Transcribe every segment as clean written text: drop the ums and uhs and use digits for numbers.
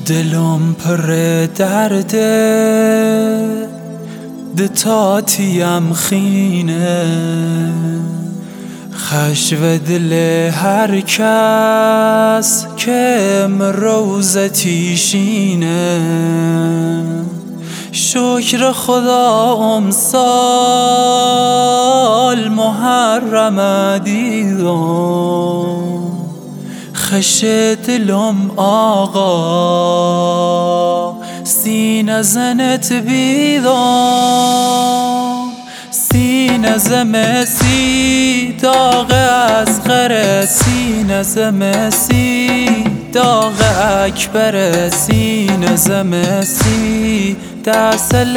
دلم پر درده دتاتیم خینه خشو دل هر کس که روزتی شینه شکر خدا امسال محرم دیدم خش دلم آقا سینه زنت بیدم سینه زمسی داغ از غره سینه زمسی داغ اکبر سینه زمسی دستل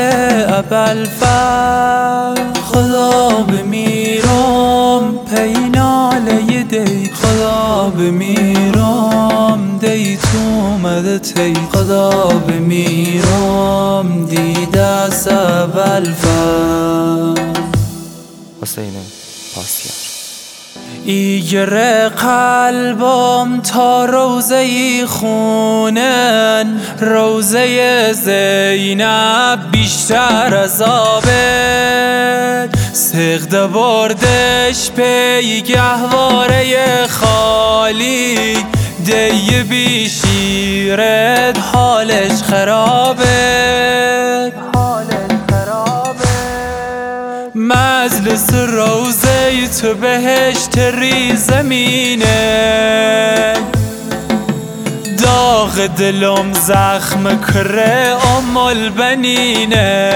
ابلفر خدا بمیرم پیناله دی خدا بمیرم دی تو اومده تی خدا بمیرم دیده از ابلفر حسین پاسیار. ایگر قلبم تا روزه خونن روزه زینب بیشتر از آبه سغده بردش پی گهواره خالی دی بیشیرد حالش خرابه مجلس روزه تو بهشت ری زمینه داغ دلم زخم کره ام البنینه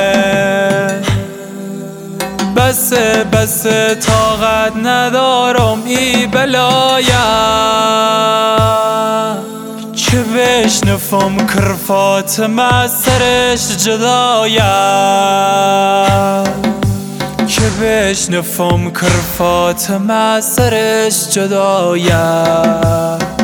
بس طاقت ندارم ای بلایم که بشنفم کر فاطمه سرش جدایم که بشنفم کر فاطمه سرش جدایم